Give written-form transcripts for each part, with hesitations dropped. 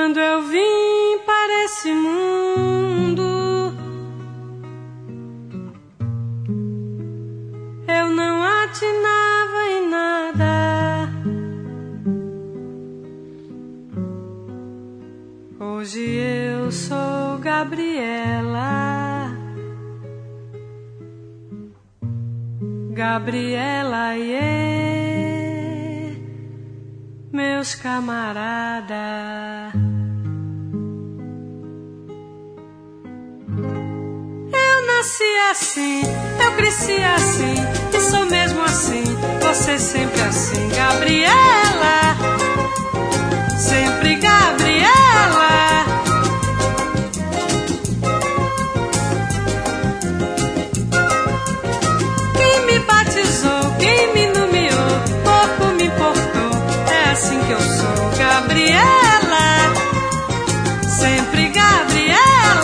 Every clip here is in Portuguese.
Quando eu vim para esse mundo, eu não atinava em nada. Hoje eu sou Gabriela, Gabriela, meus camaradas. Eu nasci assim, eu cresci assim, e sou mesmo assim, você sempre assim, Gabriela, sempre Gabriela. Quem me batizou, quem me nomeou, pouco me importou, é assim que eu sou, Gabriela, sempre Gabriela.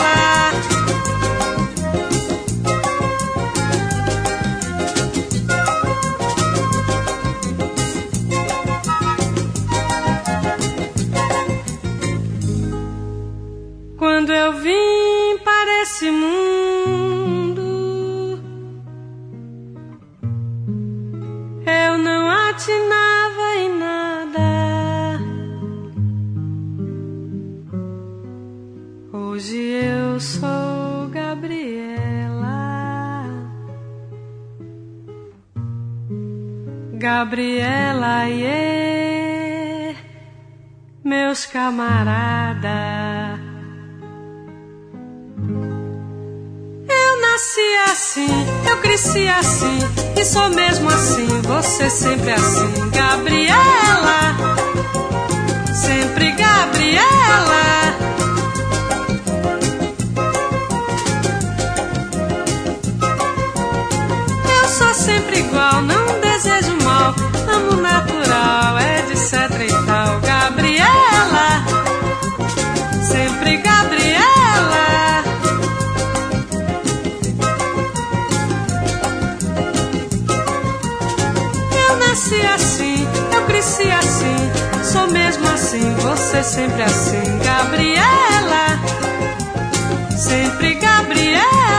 Quando eu vim para esse mundo, eu não atinava em nada. Hoje eu sou Gabriela, Gabriela, meus camaradas. Eu nasci assim, eu cresci assim, e sou mesmo assim, você sempre assim, Gabriela, sempre Gabriela. Eu sou sempre igual, não desejo mal, amo natural, etc e tal, Gabriela, sempre Gabriela. Eu nasci assim, eu cresci assim, sou mesmo assim, você sempre assim, Gabriela, sempre Gabriela.